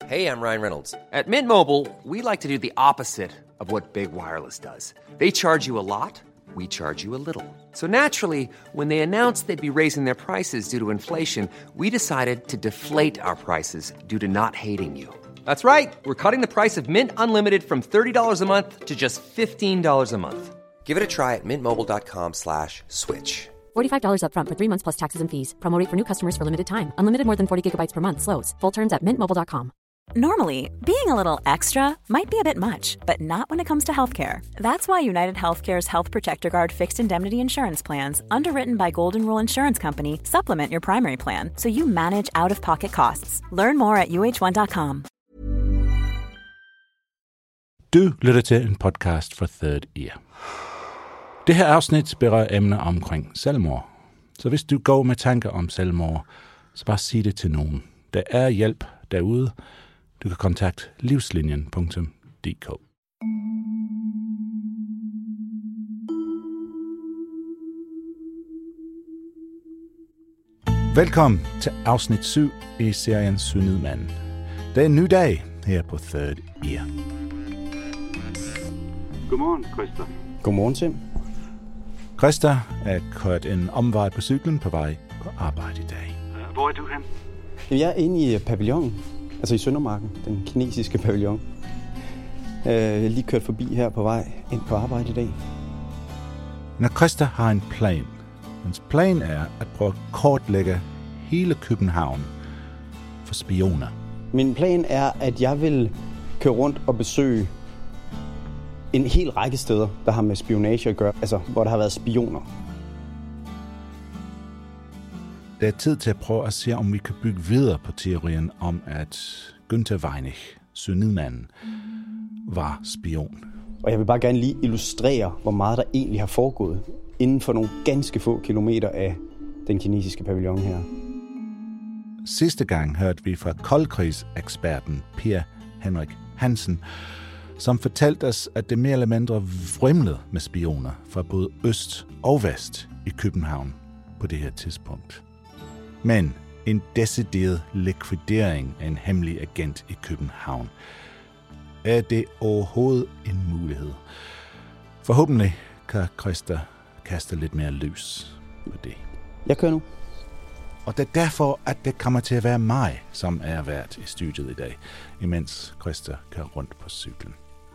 Hey, I'm Ryan Reynolds. At Mint Mobile, we like to do the opposite of what Big Wireless does. They charge you a lot, we charge you a little. So naturally, when they announced they'd be raising their prices due to inflation, we decided to deflate our prices due to not hating you. That's right. We're cutting the price of Mint Unlimited from $30 a month to just $15 a month. Give it a try at mintmobile.com/switch. $45 up front for 3 months plus taxes and fees. Promo rate for new customers for limited time. Unlimited more than 40 gigabytes per month. Slows full terms at mintmobile.com. Normally, being a little extra might be a bit much, but not when it comes to healthcare. That's why United Healthcare's Health Protector Guard fixed indemnity insurance plans, underwritten by Golden Rule Insurance Company, supplement your primary plan so you manage out-of-pocket costs. Learn more at uh1.com. Du lytter til en podcast fra Third Ear. Det her afsnit berører emner omkring selvmord. Så hvis du går med tanker om selvmord, så bare sig det til nogen. Der er hjælp derude. Du kan kontakte livslinjen.dk. Velkommen til afsnit 7 i serien Sønidmanden. Det er en ny dag her på Third Ear. Godmorgen, Christa. Godmorgen, Tim. Christa er kørt en omvej på cyklen på vej på arbejde i dag. Hvor er du hen? Jeg er inde i pavillonen, altså i Søndermarken, den kinesiske pavillon. Jeg er lige kørt forbi her på vej ind på arbejde i dag. Når Christa har en plan. Hans plan er at prøve at kortlægge hele København for spioner. Min plan er, at jeg vil køre rundt og besøge en hel række steder, der har med spionage at gøre, altså hvor der har været spioner. Det er tid til at prøve at se, om vi kan bygge videre på teorien om, at Günther Weinig, Sønidmanden, var spion. Og jeg vil bare gerne lige illustrere, hvor meget der egentlig har foregået inden for nogle ganske få kilometer af den kinesiske pavillon her. Sidste gang hørte vi fra koldkrigseksperten Per Henrik Hansen, som fortalte os, at det mere eller mindre vrimlede med spioner fra både øst og vest i København på det her tidspunkt. Men en decideret likvidering af en hemmelig agent i København, er det overhovedet en mulighed? Forhåbentlig kan Christa kaste lidt mere lys på det. Jeg kører nu. Og det er derfor, at det kommer til at være mig, som er vært i studiet i dag, imens Christa kører rundt på cyklen.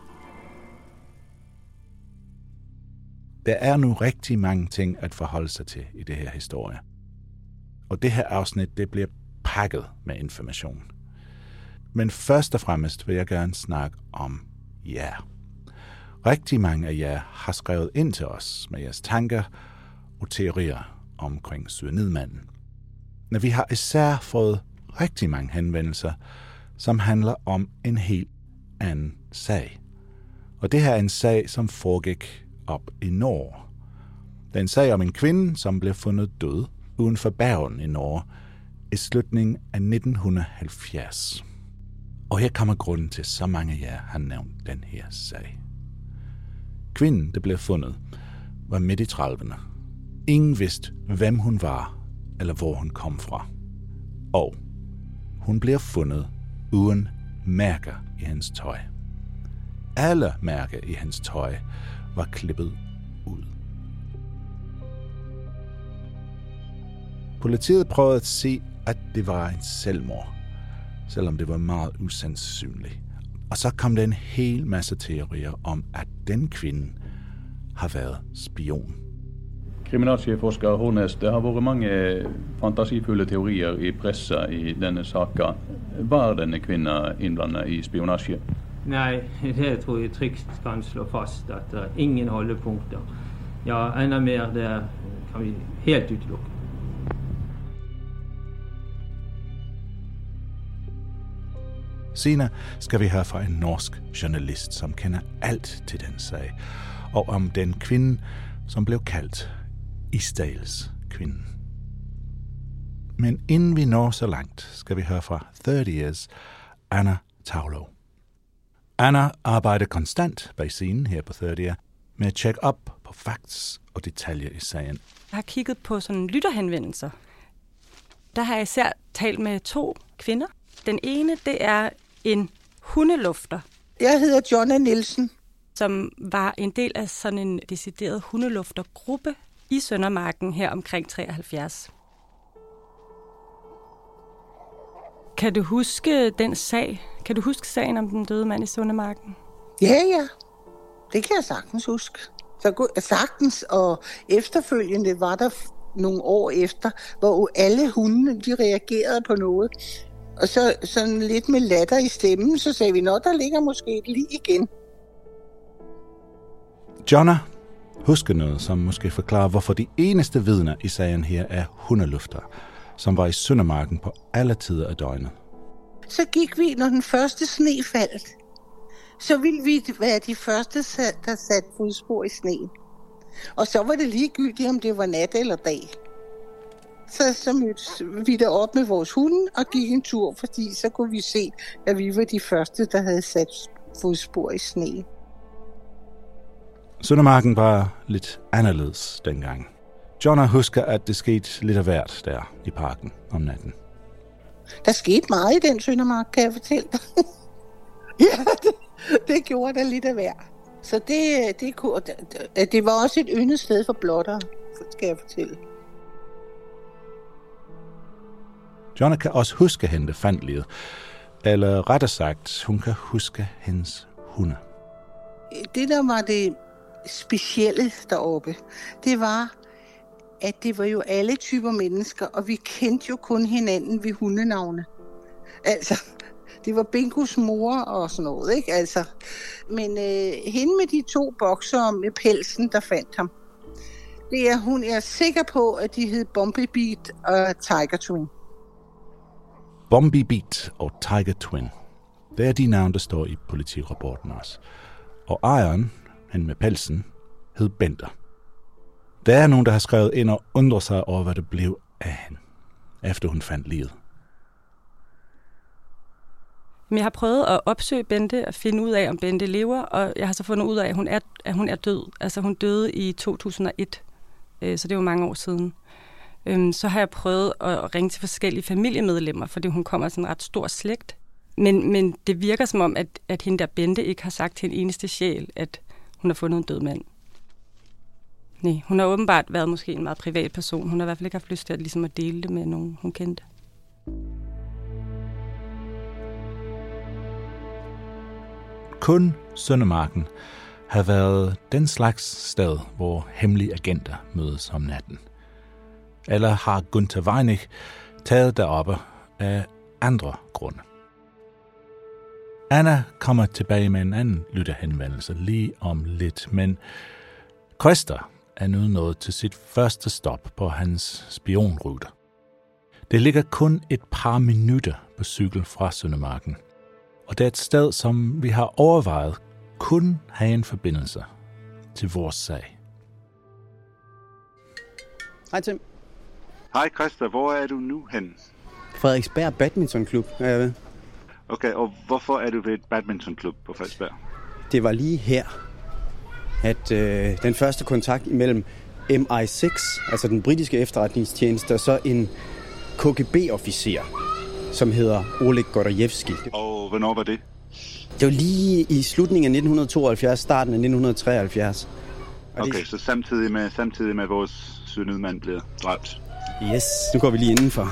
Der er nu rigtig mange ting at forholde sig til i det her historie. Og det her afsnit, det bliver pakket med information. Men først og fremmest vil jeg gerne snakke om jer. Rigtig mange af jer har skrevet ind til os med jeres tanker og teorier omkring Sønidmanden. Men vi har især fået rigtig mange henvendelser, som handler om en helt anden sag. Og det her er en sag, som foregik op i Norge. Det er en sag om en kvinde, som blev fundet død uden for Bergen i Norge i slutningen af 1970. Og her kommer grunden til, så mange af jer har nævnt den her sag. Kvinden, der blev fundet, var midt i 30'erne. Ingen vidste, hvem hun var, eller hvor hun kom fra. Og hun blev fundet uden mærker i hendes tøj. Alle mærker i hendes tøj var klippet ud. Politiet prøvede at se, at det var en selvmord, selvom det var meget usandsynligt. Og så kom der en hel masse teorier om, at den kvinde har været spion. Kriminalchefforsker Hornes, det har vært mange fantasifulle teorier i pressa i denne saken. Var denne kvinnen innblandet i spionasje? Nej, det tror jeg trygt kan slå fast, at der ingen holdepunkter. Ja, enda mer, det kan vi helt utelukke. Senere skal vi høre fra en norsk journalist, som kender alt til den sag, og om den kvinde, som blev kaldt Isdalskvinden. Men inden vi når så langt, skal vi høre fra Third Ears Anna Taulo. Anna arbejder konstant bag scenen her på Third Ear med at tjekke op på facts og detaljer i sagen. Jeg har kigget på sådan lytterhenvendelser. Der har jeg især talt med 2 kvinder. Den ene, det er en hundelufter. Jeg hedder Jonna Nielsen. Som var en del af sådan en decideret hundeluftergruppe i Søndermarken her omkring 73. Kan du huske den sag? Kan du huske sagen om den døde mand i Søndermarken? Ja. Det kan jeg sagtens huske. Sagtens, og efterfølgende var der nogle år efter, hvor alle hundene, de reagerede på noget. Og så sådan lidt med latter i stemmen, så sagde vi, der ligger måske et lig igen. Jonna husker noget, som måske forklarer, hvorfor de eneste vidner i sagen her er hundelufter, som var i Søndermarken på alle tider af døgnet. Så gik vi, når den første sne faldt. Så ville vi være de første, der satte fodspor i sneen. Og så var det ligegyldigt, om det var nat eller dag. Så mødtes vi derop med vores hunde og gik en tur, fordi så kunne vi se, at vi var de første, der havde sat fodspor i sneen. Søndermarken var lidt anderledes dengang. Jonna husker, at det skete lidt af hvert der i parken om natten. Der skete meget i den Søndermark, kan jeg fortælle dig. Ja, det gjorde der lidt af hvert. Så det var også et yndet sted for blottere, skal jeg fortælle. Jonna kan også huske hende, der fandt livet. Eller rettere sagt, hun kan huske hendes hunde. Det, der var det specielle deroppe, det var, at det var jo alle typer mennesker, og vi kendte jo kun hinanden ved hundenavne. Altså, det var Bingos mor og sådan noget, ikke? Altså, men hende med de 2 bokser med pelsen, der fandt ham, hun er sikker på, at de hed Bombi Beat og Tiger Twin. Bombi Beat og Tiger Twin. Det er de navne, der står i politirapporten også. Og ejeren, han med pelsen, hed Bender. Der er nogen, der har skrevet ind og undrer sig over, hvad det blev af hende, efter hun fandt livet. Men jeg har prøvet at opsøge Bente og finde ud af, om Bente lever, og jeg har så fundet ud af, at hun er død. Altså hun døde i 2001, så det var mange år siden. Så har jeg prøvet at ringe til forskellige familiemedlemmer, fordi hun kommer af sådan en ret stor slægt. Men det virker som om, at hende der Bente ikke har sagt til en eneste sjæl, at hun har fundet en død mand. Nej, hun har åbenbart været måske en meget privat person. Hun har i hvert fald ikke haft lyst til at dele det med nogen, hun kendte. Kun Søndermarken har været den slags sted, hvor hemmelige agenter mødes om natten. Eller har Gunther Weinig taget deroppe af andre grunde. Anna kommer tilbage med en anden lytterhenvendelse lige om lidt, men Christer er nu nået til sit første stop på hans spionrute. Det ligger kun et par minutter på cykel fra Søndermarken, og det er et sted, som vi har overvejet kun have en forbindelse til vores sag. Hej Tim. Hej Christa, hvor er du nu hen? Frederiksberg Badmintonklub er jeg ved. Okay, og hvorfor er du ved et badmintonklub på Frederiksberg? Det var lige her, at den første kontakt imellem MI6, altså den britiske efterretningstjeneste, og så en KGB-officer, som hedder Oleg Gordievski. Og hvornår var det? Det var lige i slutningen af 1972, starten af 1973. Og okay, så samtidig med vores søndermand bliver dræbt. Yes, nu går vi lige indenfor.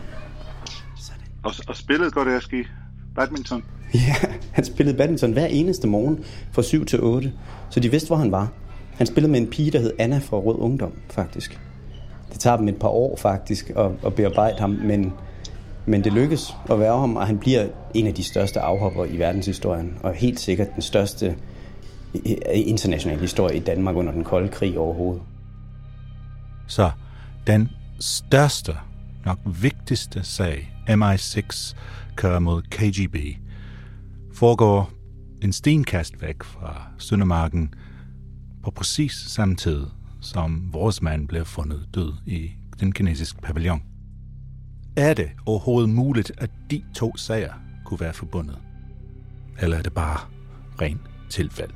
Og spillede Gordievski badminton? Ja, han spillede badminton hver eneste morgen fra 7 til 8, så de vidste, hvor han var. Han spillede med en pige, der hed Anna fra Rød Ungdom, faktisk. Det tager dem et par år, faktisk, at bearbejde ham, men det lykkes at være ham, og han bliver en af de største afhopper i verdenshistorien, og helt sikkert den største internationale historie i Danmark under den kolde krig overhovedet. Så den største, nok vigtigste sag, MI6 kører mod KGB, foregår en stenkast væk fra Søndermarken på præcis samme tid, som vores mand blev fundet død i den kinesiske pavillon. Er det overhovedet muligt, at de 2 sager kunne være forbundet? Eller er det bare ren tilfælde?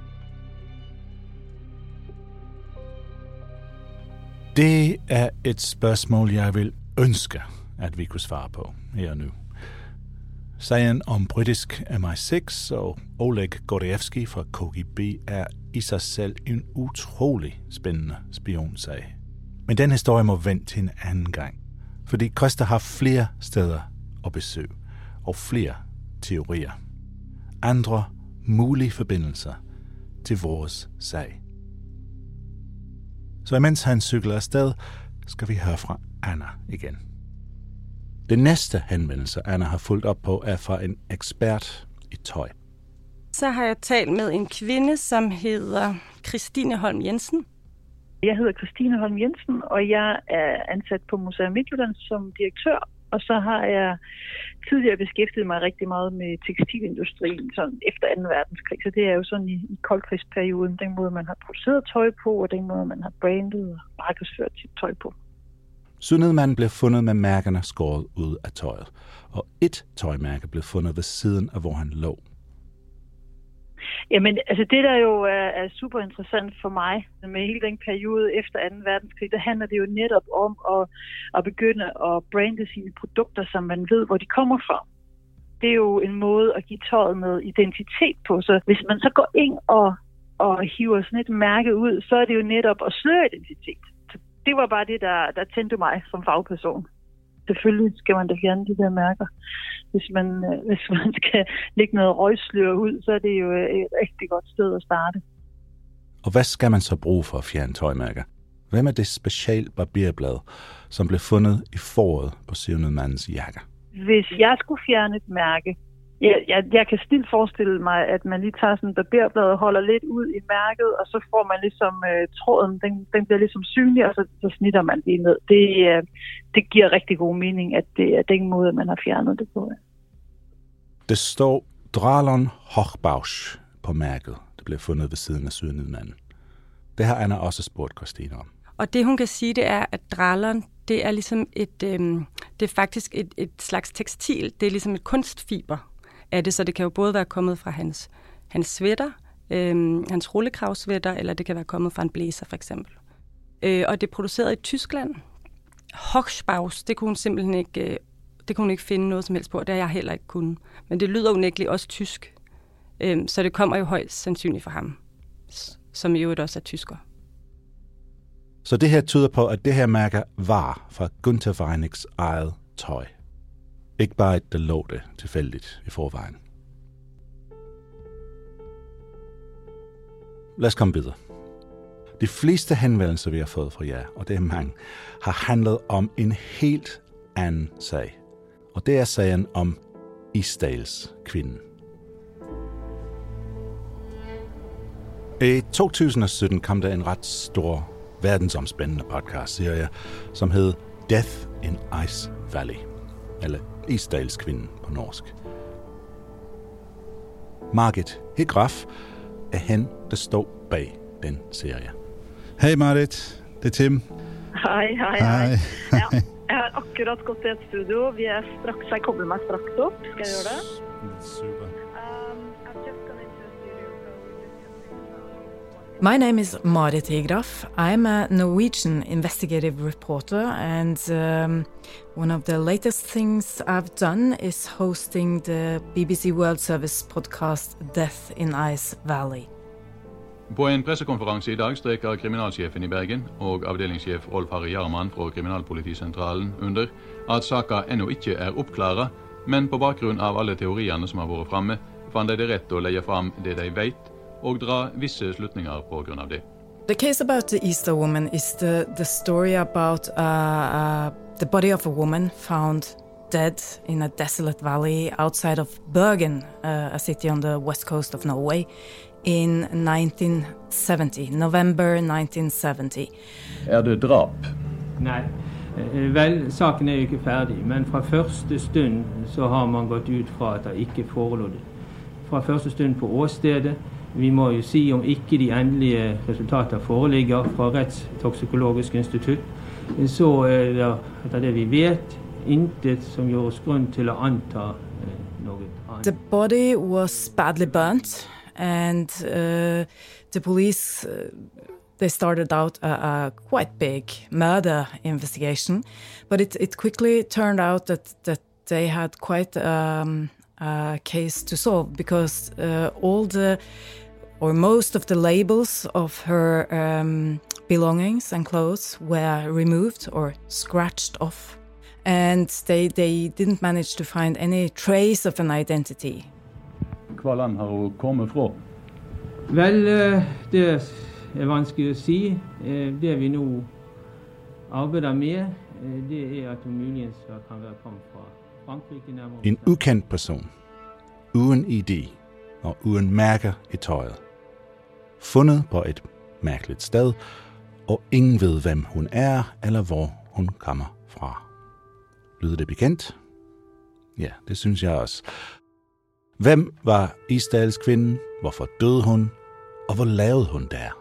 Det er et spørgsmål, jeg vil ønske, at vi kunne svare på her og nu. Sagen om britisk MI6 og Oleg Gordievsky fra KGB er i sig selv en utrolig spændende spionsag. Men den historie må vente til en anden gang, fordi Christer har flere steder at besøge og flere teorier. Andre mulige forbindelser til vores sag. Så imens han cykler afsted, skal vi høre fra Anna igen. Det næste henvendelse, Anna har fulgt op på, er fra en ekspert i tøj. Så har jeg talt med en kvinde, som hedder Christine Holm Jensen. Jeg hedder Christine Holm Jensen, og jeg er ansat på Museum Midtjylland som direktør. Og så har jeg tidligere beskæftiget mig rigtig meget med tekstilindustrien sådan efter 2. verdenskrig. Så det er jo sådan i koldkrigsperioden, den måde man har produceret tøj på, og den måde man har brandet og markedsført sit tøj på. Sønedmanden blev fundet med mærkerne skåret ud af tøjet, og et tøjmærke blev fundet ved siden af, hvor han lå. Jamen, altså det der jo er super interessant for mig med hele den periode efter 2. verdenskrig, der handler det jo netop om at begynde at brande sine produkter, som man ved, hvor de kommer fra. Det er jo en måde at give tøjet noget identitet på, så hvis man så går ind og hiver sådan et mærke ud, så er det jo netop at sløre identitet. Så det var bare det, der tændte mig som fagperson. Selvfølgelig skal man da fjerne de der mærker. Hvis man skal lægge noget røgslør ud, så er det jo et rigtig godt sted at starte. Og hvad skal man så bruge for at fjerne tøjmærker? Hvem er det specielt barberblad, som blev fundet i foråret på sønedmandens jakker? Hvis jeg skulle fjerne et mærke, jeg kan stilt forestille mig, at man lige tager sådan en barberblad og holder lidt ud i mærket, og så får man ligesom tråden, den bliver ligesom synlig, og så snitter man lige ned. Det giver rigtig god mening, at det er den måde, man har fjernet det på. Det står Dralon Hochbausch på mærket, der blev fundet ved siden af sønedmanden. Det har Anna også spurgt Christine om. Og det hun kan sige, det er, at dralon, det er ligesom det er faktisk et slags tekstil. Det er ligesom et kunstfiber af det, så det kan jo både være kommet fra hans sweater, hans rullekravsweater, eller det kan være kommet fra en blæser for eksempel. Og det er produceret i Tyskland. Hochbausch, det kunne hun simpelthen ikke, det kunne hun ikke finde noget som helst på, det har jeg heller ikke kunnet. Men det lyder unægteligt også tysk, så det kommer jo højst sandsynligt fra ham, som jo også er tysker. Så det her tyder på, at det her mærke var fra Günther Weinigs eget tøj. Ikke bare et, der lå det tilfældigt i forvejen. Lad os komme videre. De fleste henvendelser, vi har fået fra jer, og det er mange, har handlet om en helt anden sag. Og det er sagen om Isdales kvinden. I 2017 kom der en ret stor verdensomspændende podcast-serie, som hed Death in Ice Valley, eller Isdales kvinden på norsk. Margit Higraf er hende, der står bag den serie. Hej Margit, det er Tim. Hej. Ja, jeg har akkurat gått til et studio. Jeg kobler meg straks opp. Skal jeg gjøre det? Super. My name is Marit Higraf. I'm a Norwegian investigative reporter, and one of the latest things I've done is hosting the BBC World Service podcast Death in Ice Valley. På en pressekonferanse i dag streker kriminalsjefen i Bergen og avdelingssjef Rolf Harry Jarman fra Kriminalpolitisentralen under at saka ennå ikke er oppklara, men på bakgrunn av alle teoriene som har vært framme, fant de det rett å legge fram det de vet, og dra visse slutninger på grunn av det. The case about the Easter woman is the story about the body of a woman found dead in a desolate valley outside of Bergen, a city on the west coast of Norway, in 1970, November 1970. Er det drap? Nei. Vel, saken er jo ikke ferdig, men fra første stund så har man gått ut fra at det ikke forelå det. Fra første stund på åstedet, vi må jo si om ikke de endelige resultater foreligger fra Rettstoksikologisk institutt, så er det, etter det vi vet, intet som gjør oss grunn til å anta noe annet. The body was badly burnt, and the police they started out a quite big murder investigation, but it quickly turned out that they had quite case to solve because most of the labels of her belongings and clothes were removed or scratched off, and they didn't manage to find any trace of an identity. Hva land har hun kommet fra? Vel, det er vanskelig å si. Det vi nå arbeider med, det er at hun muligens kan være kommet fra Frankrike nærmere. En ukendt person, uden ID og uden mærker i tøjet. Fundet på et mærkeligt sted, og ingen ved, hvem hun er, eller hvor hun kommer fra. Lyder det bekendt? Ja, det synes jeg også. Hvem var Isdalskvinden? Hvorfor døde hun? Og hvor lavede hun der?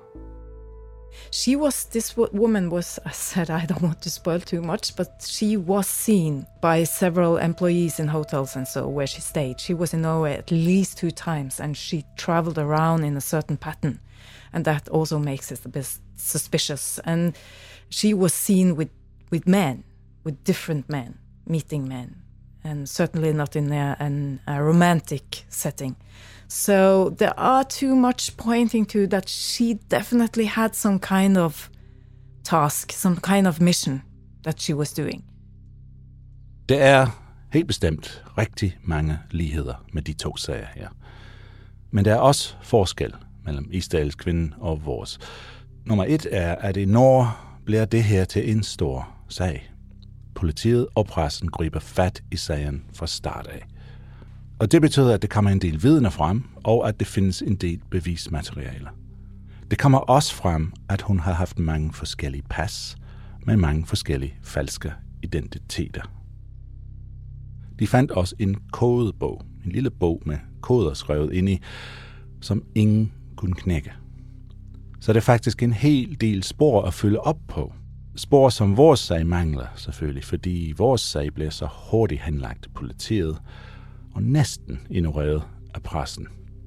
This woman was, I said, I don't want to spoil too much, but she was seen by several employees in hotels and so where she stayed. She was in Norway at least 2 times, and she traveled around in a certain pattern. And that also makes it a bit suspicious. And she was seen with men, with different men, meeting men, and certainly not in a romantic setting. So there are too much pointing to that she definitely had some kind of task, some kind of mission that she was doing. Der er helt bestemt rigtig mange ligheder med de 2 sager her. Men der er også forskel mellem Isdalskvinden og vores. Nummer 1 er, at i Norge bliver det her til en stor sag. Politiet og pressen griber fat i sagen fra start af. Og det betyder, at det kommer en del vidner frem, og at det findes en del bevismaterialer. Det kommer også frem, at hun har haft mange forskellige pas, med mange forskellige falske identiteter. De fandt også en kodebog, en lille bog med koder skrevet ind i, som ingen kunne knække. Så det er faktisk en hel del spor at følge op på. Spor, som vores sag mangler selvfølgelig, fordi vores sag bliver så hurtigt henlagt af politiet, og næsten ignoreret af pressen.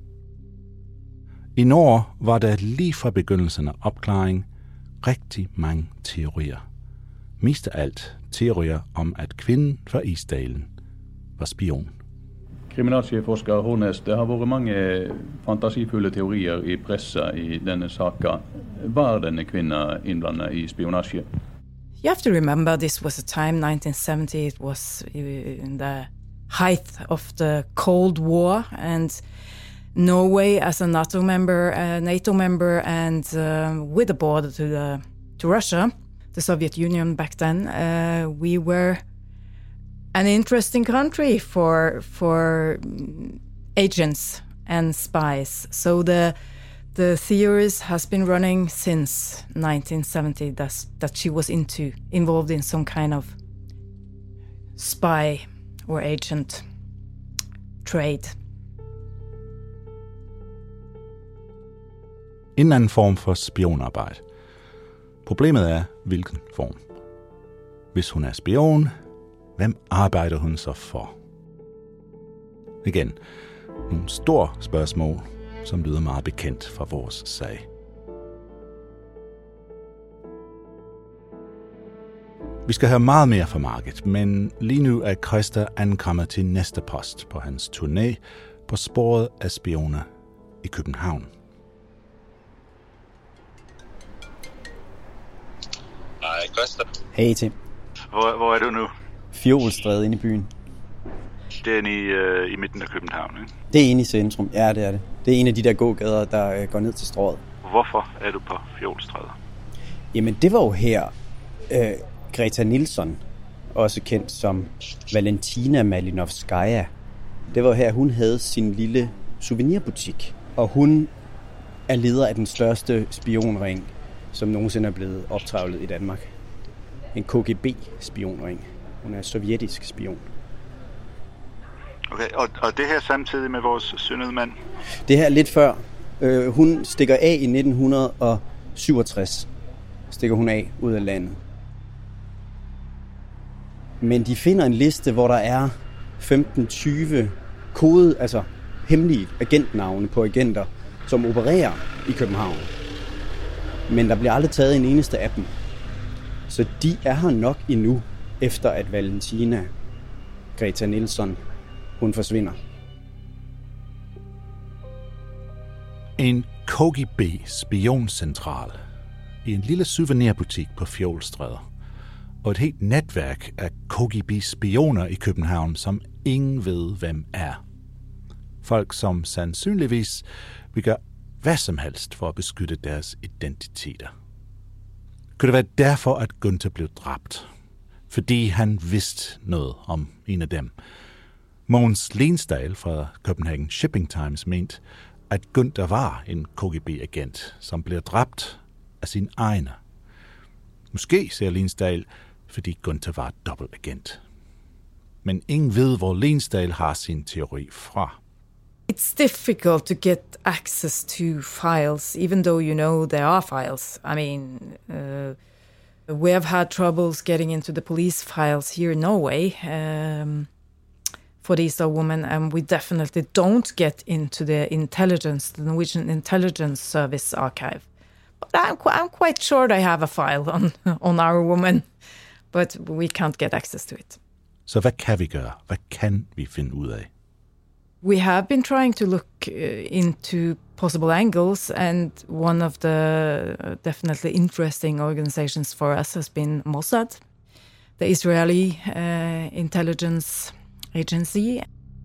I Norge var der lige fra begyndelsen af opklaring rigtig mange teorier. Mest af alt teorier om, at kvinden fra Isdalen var spion. Kriminalchefforsker Hornes, det har vært mange fantasifulle teorier i pressa i denne saken. Var denne kvinnen innblandet i spionasje? You have to remember this was a time, 1970, it was in the height of the Cold War, and Norway as a NATO member, and with a border to Russia, the Soviet Union back then, we were an interesting country for agents and spies. So the theories has been running since 1970 that she was involved in some kind of spy or agent trade. En anden form for spionarbejde. Problemet er, hvilken form. Hvis hun er spion, hvem arbejder hun så for? Igen, nogle store spørgsmål, som lyder meget bekendt fra vores sag. Vi skal høre meget mere fra Margit, men lige nu er Christer ankommet til næste post på hans turné på sporet af spioner i København. Hej, Christer. Hey, Tim. Hvor er du nu? Fjolstræde inde i byen. Det er i midten af København, ikke? Det er inde i centrum, ja, det er det. Det er en af de der gågader, der går ned til Strøget. Hvorfor er du på Fjolstræde? Jamen, det var jo her Greta Nilsson, også kendt som Valentina Malinovskaya. Det var her, hun havde sin lille souvenirbutik. Og hun er leder af den største spionring, som nogensinde er blevet optrævlet i Danmark. En KGB-spionring. Hun er sovjetisk spion. Okay, og det her samtidig med vores syndede mand? Det her er lidt før. Hun stikker af i 1967. Stikker hun af ud af landet. Men de finder en liste, hvor der er 15-20 kode, altså hemmelige agentnavne på agenter, som opererer i København. Men der bliver aldrig taget en eneste af dem. Så de er her nok endnu, efter at Valentina Greta Nilsson, hun forsvinder. En KGB-spioncentral i en lille souvenirbutik på Fjolstræde, og et helt netværk af KGB-spioner i København, som ingen ved, hvem er. Folk, som sandsynligvis vil gøre hvad som helst for at beskytte deres identiteter. Kunne det være derfor, at Günther blev dræbt? Fordi han vidste noget om en af dem. Mogens Lensdal fra Copenhagen Shipping Times mente, at Günther var en KGB-agent, som blev dræbt af sine egne. Måske, siger Lensdal, fordi Günther var dobbeltagent. Men ingen ved, hvor Lensdal har sin teori fra. It's difficult to get access to files, even though you know there are files. I mean, we have had troubles getting into the police files here in Norway for the Easter woman, and we definitely don't get into the Norwegian Intelligence Service archive. But I'm quite sure they have a file on our woman, but we can't get access to it. Så hvad kan vi gøre? Hvad kan vi finde ud af? We have been trying to look into possible angles, and one of the definitely interesting organizations for us has been Mossad, the Israeli intelligence agency.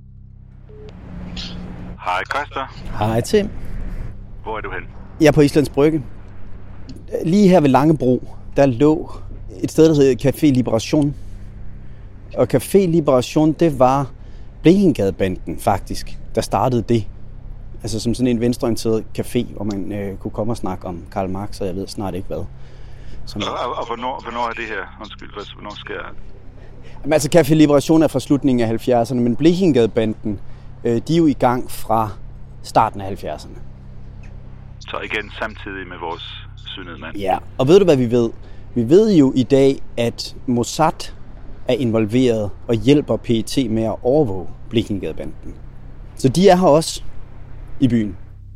Hej Kasper. Hej Tim. Hvor er du hen? Jeg er på Islands Brygge. Lige her ved Langebro, der lå et sted, der hedder Café Liberation. Og Café Liberation, det var Blekingegadebanden faktisk, der startede det. Altså som sådan en venstreorienteret café, hvor man kunne komme og snakke om Karl Marx, og jeg ved snart ikke hvad. Og hvornår er det her? Undskyld, hvornår sker det? Jamen, altså Café Liberation er fra slutningen af 70'erne, men Blekingegadebanden, de er jo i gang fra starten af 70'erne. Så igen samtidig med vores synede mand. Ja, og ved du hvad vi ved? Vi ved jo i dag, at Mossad er involveret og hjælper PET med at overvåge Blekingegadebanden. Så de er her også i byen.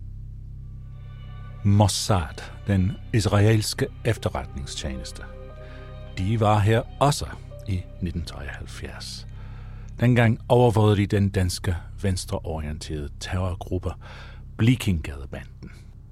Mossad, den israelske efterretningstjeneste. De var her også i 1973. Dengang overvågede de den danske venstreorienterede terrorgruppe Blekingegadebanden.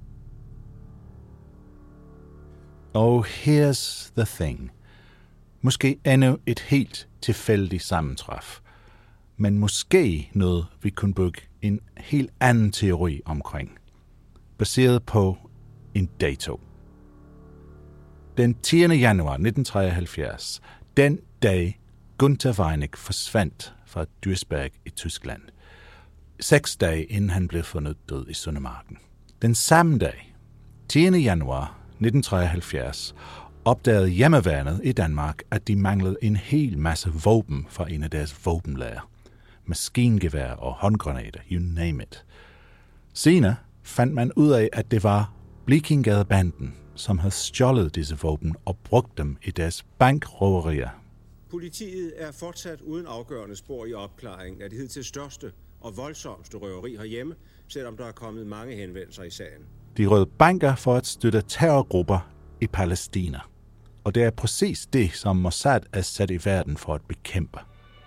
Og here's the thing. Måske endnu et helt tilfældigt sammentræf, men måske noget, vi kunne bygge en helt anden teori omkring, baseret på en dato. Den 10. januar 1973, den dag Günther Weinig forsvandt fra Duisburg i Tyskland, 6 dage inden han blev fundet død i Søndermarken. Den samme dag, 10. januar 1973, opdagede hjemmeværnet i Danmark, at de manglede en hel masse våben fra en af deres våbenlager. Maskingevær og håndgranater, you name it. Senere fandt man ud af, at det var Blekingegadebanden, som havde stjålet disse våben og brugt dem i deres bankrøverier. Politiet er fortsat uden afgørende spor i opklaringen af det hidtil største og voldsomste røveri herhjemme, selvom der er kommet mange henvendelser i sagen. De røde banker for at støtte terrorgrupper i Palæstina. Og det er præcis det, som Mossad er sat i verden for at bekæmpe.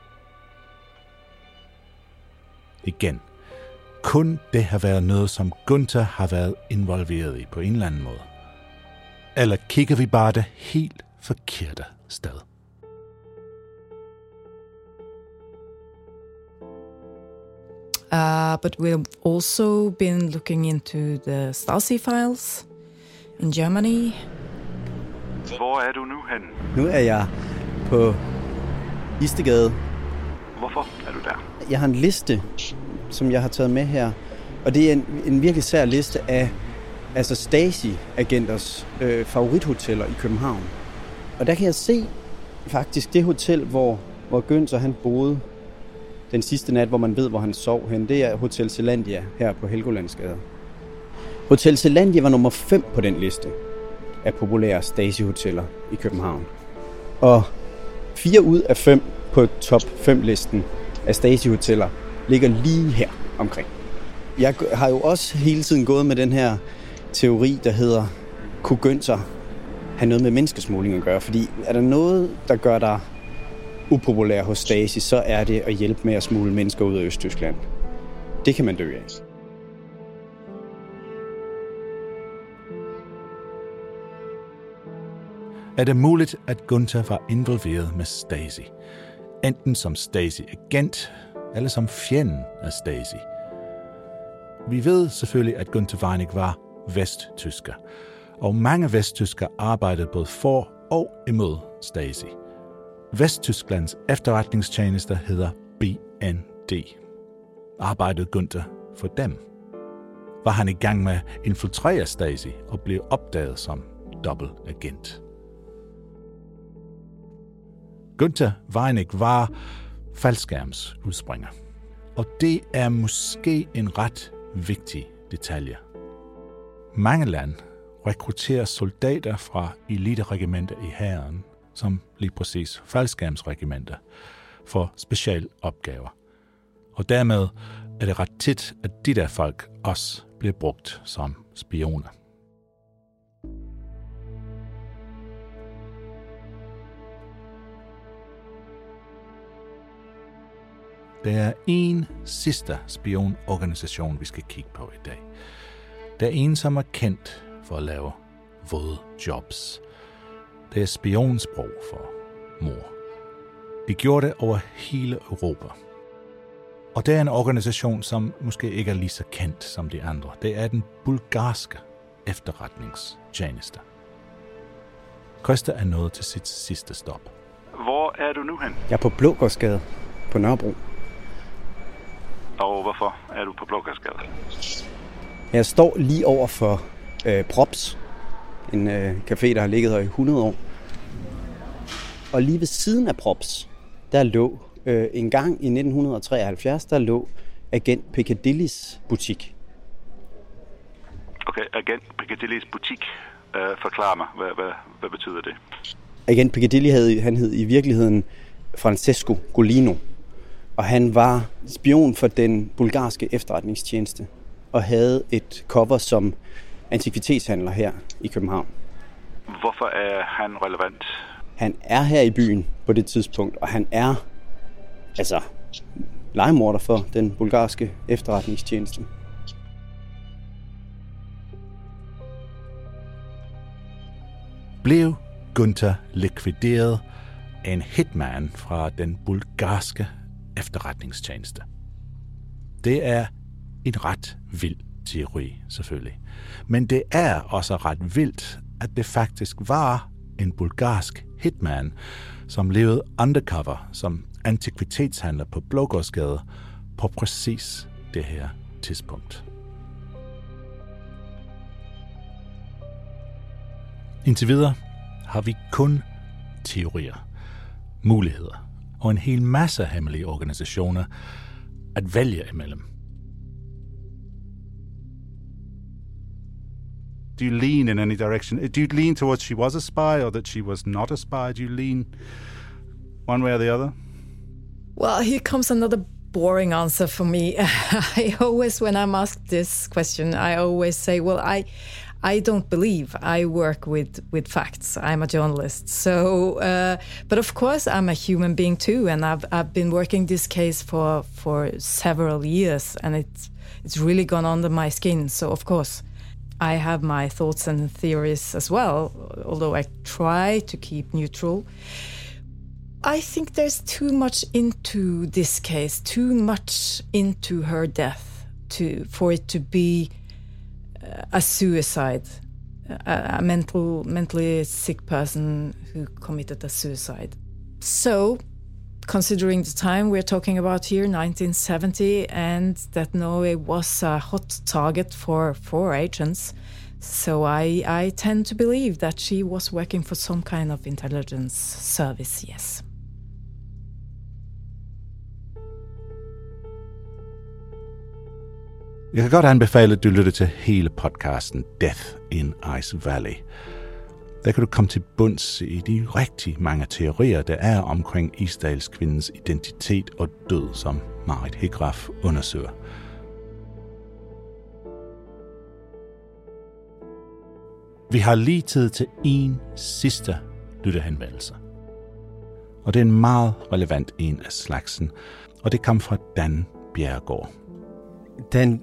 Igen, kunne det have været noget, som Günther har været involveret i på en eller anden måde? Eller kigger vi bare det helt forkerte sted? But we've also been looking into the Stasi files in Germany. Hvor er du nu hen? Nu er jeg på Istegade. Hvorfor er du der? Jeg har en liste, som jeg har taget med her. Og det er en virkelig sær liste af Stasi-agenters favorithoteller i København. Og der kan jeg se faktisk det hotel, hvor Günther han boede den sidste nat, hvor man ved, hvor han sov hen. Det er Hotel Zelandia her på Helgolandsgade. Hotel Zelandia var nummer 5 på den liste af populære Stasi-hoteller i København. Og 4 ud af 5 på top 5-listen af Stasi-hoteller ligger lige her omkring. Jeg har jo også hele tiden gået med den her teori, der hedder, kunne Günther have noget med menneskesmugling at gøre? Fordi er der noget, der gør dig upopulær hos Stasi, så er det at hjælpe med at smugle mennesker ud af Østtyskland. Det kan man dø af. er det muligt, at Gunther var involveret med Stasi. Enten som Stasi-agent, eller som fjenden af Stasi. Vi ved selvfølgelig, at Gunther Weinig var vesttysker, og mange vesttyskere arbejdede både for og imod Stasi. Vesttysklands efterretningstjeneste hedder BND. Arbejdede Gunther for dem? Var han i gang med at infiltrere Stasi og blev opdaget som dobbeltagent? Gunther Weinig var faldskærmsudspringer, og det er måske en ret vigtig detalje. Mange lande rekrutterer soldater fra eliteregimenter i hæren, som lige præcis faldskærmsregimenter, for specialopgaver. Og dermed er det ret tit, at de der folk også bliver brugt som spioner. Der er en sidste spionorganisation, vi skal kigge på i dag. Der er en, som er kendt for at lave våde jobs. Det er spionsprog for mor. De gjorde det over hele Europa. Og det er en organisation, som måske ikke er lige så kendt som de andre. Det er den bulgarske efterretningstjeneste. Christa er nået til sit sidste stop. Hvor er du nu hen? Jeg er på Blågårdsgade på Nørrebro. Og hvorfor er du på Blågårdsgade? Jeg står lige over for Props, en café, der har ligget her i 100 år. Og lige ved siden af Props, der lå en gang i 1973, der lå Agent Piccadillys butik. Okay, Agent Piccadillys butik. Forklar mig, hvad betyder det? Agent Piccadilly hed i virkeligheden Francesco Golino, og han var spion for den bulgarske efterretningstjeneste og havde et cover som antikvitetshandler her i København. Hvorfor er han relevant? Han er her i byen på det tidspunkt, og han er legemorder for den bulgarske efterretningstjeneste. Blev Gunther likvideret af en hitman fra den bulgarske efterretningstjeneste? Det er en ret vild teori, selvfølgelig. Men det er også ret vildt, at det faktisk var en bulgarsk hitman, som levede undercover som antikvitetshandler på Blågårdsgade på præcis det her tidspunkt. Indtil videre har vi kun teorier, muligheder og en hel masse hemmelige organisationer at vælge imellem. Do you lean in any direction? Do you lean towards she was a spy or that she was not a spy? Do you lean one way or the other? Well, here comes another boring answer for me. I always, when I'm asked this question, I always say, well, I don't believe. I work with facts. I'm a journalist. So, but of course, I'm a human being too, and I've been working this case for several years, and it's really gone under my skin. So, of course, I have my thoughts and theories as well, although I try to keep neutral. I think there's too much into this case, too much into her death for it to be a suicide, a mentally sick person who committed a suicide. So, considering the time we're talking about here, 1970, and that Norway was a hot target for agents, so I tend to believe that she was working for some kind of intelligence service, yes. Jeg kan godt anbefale, at du lytter til hele podcasten Death in Ice Valley. Der kan du komme til bunds i de rigtig mange teorier, der er omkring Isdalskvindens identitet og død, som Marit Higraff undersøger. Vi har lige tid til en sidste lytterhenvendelse. Og det er en meget relevant en af slagsen, og det kom fra Dan Bjerregaard. Dan,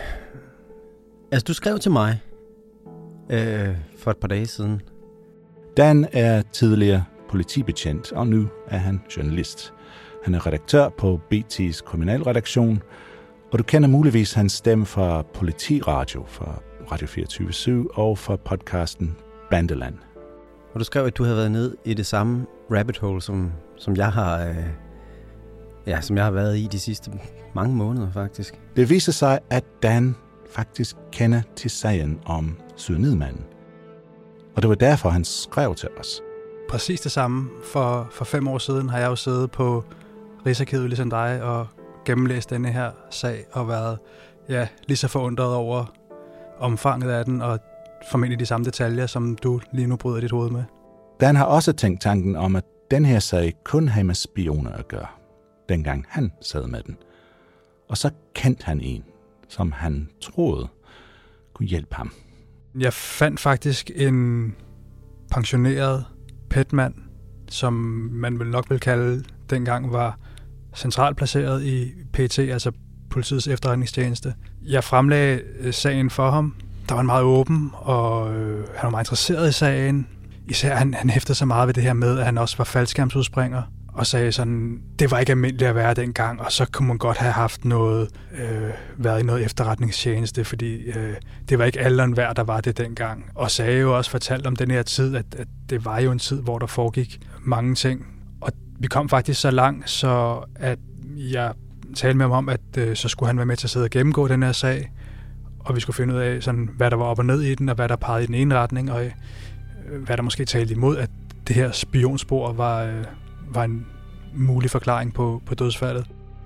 du skrev til mig for et par dage siden. Dan er tidligere politibetjent, og nu er han journalist. Han er redaktør på BT's kriminalredaktion, og du kender muligvis hans stemme fra Politiradio, fra Radio 24/7 og fra podcasten Bandeland. Og du skrev, at du havde været ned i det samme rabbit hole, som jeg har været i de sidste mange måneder, faktisk. Det viser sig, at Dan faktisk kender til sagen om Cyanidmanden. Og det var derfor, han skrev til os. Præcis det samme. For 5 år siden har jeg jo siddet på Rigsarkivet, ligesom dig, og gennemlæst denne her sag, og været lige så forundret over omfanget af den, og formentlig de samme detaljer, som du lige nu bryder dit hoved med. Dan har også tænkt tanken om, at den her sag kun havde med spioner at gøre, dengang han sad med den. Og så kendte han en, som han troede kunne hjælpe ham. Jeg fandt faktisk en pensioneret PET-mand, som man vel nok vil kalde dengang var centralt placeret i PET, altså politiets efterretningstjeneste. Jeg fremlagde sagen for ham. Der var han meget åben, og han var meget interesseret i sagen. Især han hæftede sig meget ved det her med, at han også var faldskærmsudspringer, og sagde sådan, det var ikke almindeligt at være dengang, og så kunne man godt have haft været i noget efterretningstjeneste, fordi det var ikke alle og enhver, der var det dengang. Og sagde jo også, fortalt om den her tid, at det var jo en tid, hvor der foregik mange ting. Og vi kom faktisk så langt, så at jeg talte med ham om, at så skulle han være med til at sidde og gennemgå den her sag, og vi skulle finde ud af, sådan, hvad der var op og ned i den, og hvad der pegede i den ene retning, og hvad der måske talte imod, at det her spionspor var en mulig forklaring på dødsfaldet.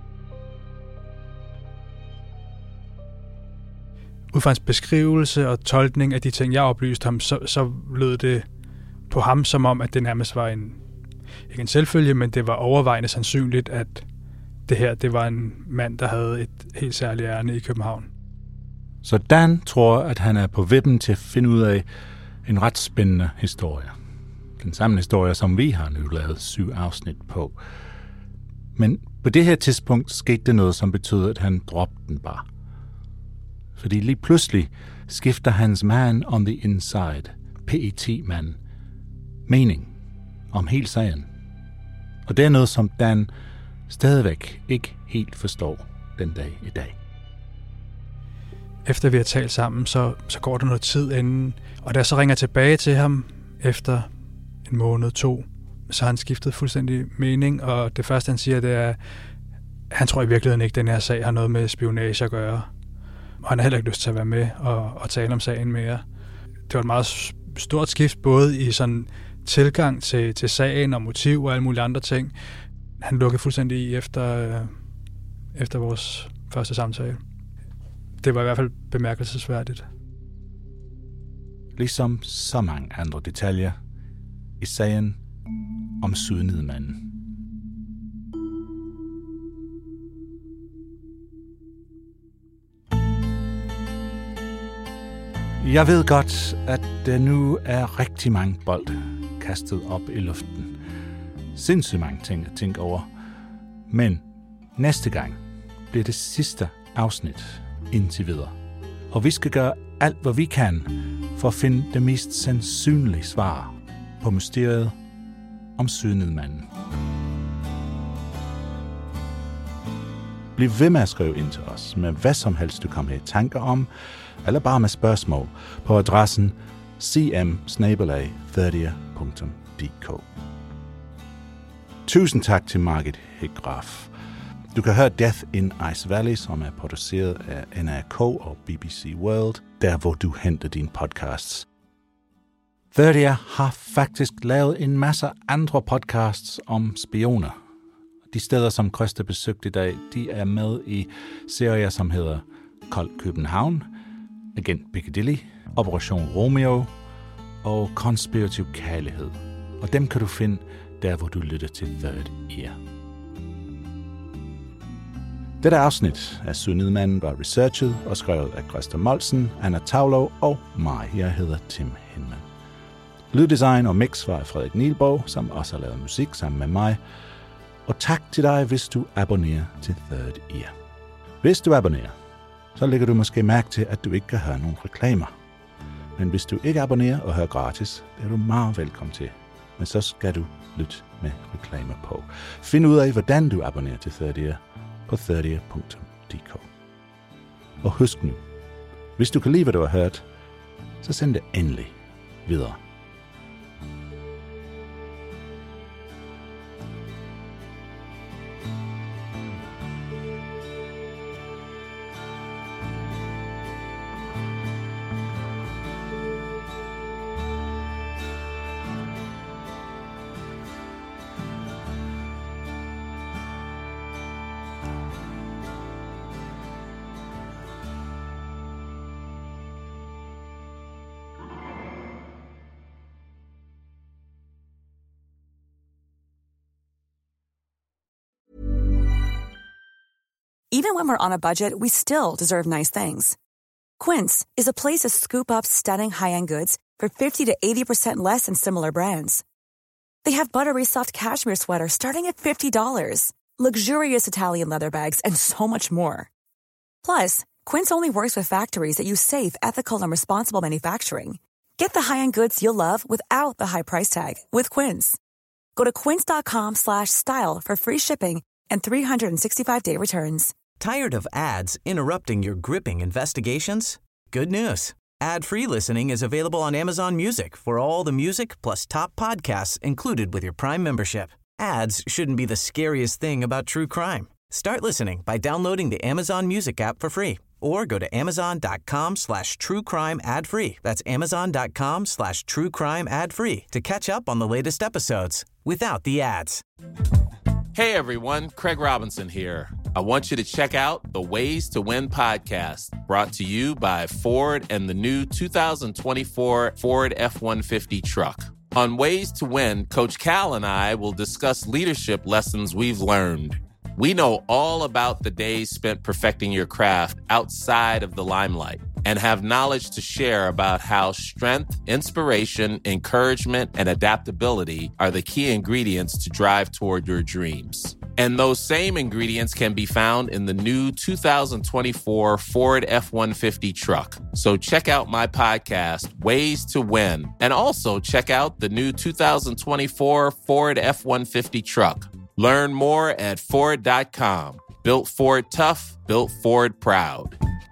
Ud fra hans beskrivelse og tolkning af de ting, jeg oplyste ham, så lød det på ham som om, at det nærmest var ikke en selvfølge, men det var overvejende sandsynligt, at det var en mand, der havde et helt særligt ærne i København. Så Dan tror, at han er på vippen til at finde ud af en ret spændende historie. Den samme historie, som vi har nu lavet 7 afsnit på. Men på det her tidspunkt skete det noget, som betød, at han droppede den bare. Fordi lige pludselig skifter hans man on the inside, PET-mand, mening om hele sagen. Og det er noget, som Dan stadigvæk ikke helt forstår den dag i dag. Efter vi har talt sammen, så går der noget tid inden, og da jeg så ringer tilbage til ham efter 1 måned, 2, så har han skiftet fuldstændig mening, og det første, han siger, det er, han tror i virkeligheden ikke, at den her sag har noget med spionage at gøre. Og han har heller ikke lyst til at være med og tale om sagen mere. Det var et meget stort skift, både i sådan tilgang til sagen og motiv og alle mulige andre ting. Han lukkede fuldstændig i efter vores første samtale. Det var i hvert fald bemærkelsesværdigt. Ligesom så mange andre detaljer i sagen om Cyanidmanden. Jeg ved godt, at der nu er rigtig mange bolde kastet op i luften. Sindssygt mange ting at tænke over. Men næste gang bliver det sidste afsnit indtil videre. Og vi skal gøre alt, hvad vi kan for at finde det mest sandsynlige svar på mysteriet om Cyanidmanden. Bliv ved med at skrive ind til os med hvad som helst, du kommer i tanker om, eller bare med spørgsmål på adressen cm@30er.dk. Tusind tak til Margit Hegraf. Du kan høre Death in Ice Valley, som er produceret af NRK og BBC World, der hvor du henter dine podcasts. 30er har faktisk lavet en masse andre podcasts om spioner. De steder, som Krøster besøgte i dag, de er med i serier, som hedder Kold København, Agent Piccadilly, Operation Romeo og Konspirativ Kærlighed. Og dem kan du finde der, hvor du lytter til Third Ear. Dette afsnit af Cyanidmanden var researchet og skrevet af Christa Molsen, Anna Tavlov og mig. Jeg hedder Tim Hinman. Lyddesign og mix var af Frederik Nielborg, som også har lavet musik sammen med mig. Og tak til dig, hvis du abonnerer til Third Ear. Hvis du abonnerer, så lægger du måske mærke til, at du ikke kan høre nogen reklamer. Men hvis du ikke abonnerer og hører gratis, det er du meget velkommen til. Men så skal du lytte med reklamer på. Find ud af, hvordan du abonnerer til 30'er på 30'er.dk. Og husk nu, hvis du kan lide, hvad du har hørt, så send det endelig videre. Even when we're on a budget, we still deserve nice things. Quince is a place to scoop up stunning high-end goods for 50 to 80% less than similar brands. They have buttery soft cashmere sweaters starting at $50, luxurious Italian leather bags, and so much more. Plus, Quince only works with factories that use safe, ethical, and responsible manufacturing. Get the high-end goods you'll love without the high price tag with Quince. Go to quince.com/style for free shipping and 365-day returns. Tired of ads interrupting your gripping investigations? Good news. Ad-free listening is available on Amazon Music for all the music plus top podcasts included with your Prime membership. Ads shouldn't be the scariest thing about true crime. Start listening by downloading the Amazon Music app for free or go to amazon.com/truecrime ad-free. That's amazon.com/truecrime ad-free to catch up on the latest episodes without the ads. Hey everyone, Craig Robinson here. I want you to check out the Ways to Win podcast, brought to you by Ford and the new 2024 Ford F-150 truck. On Ways to Win, Coach Cal and I will discuss leadership lessons we've learned. We know all about the days spent perfecting your craft outside of the limelight and have knowledge to share about how strength, inspiration, encouragement, and adaptability are the key ingredients to drive toward your dreams. And those same ingredients can be found in the new 2024 Ford F-150 truck. So check out my podcast, Ways to Win, and also check out the new 2024 Ford F-150 truck. Learn more at Ford.com. Built Ford tough, built Ford proud.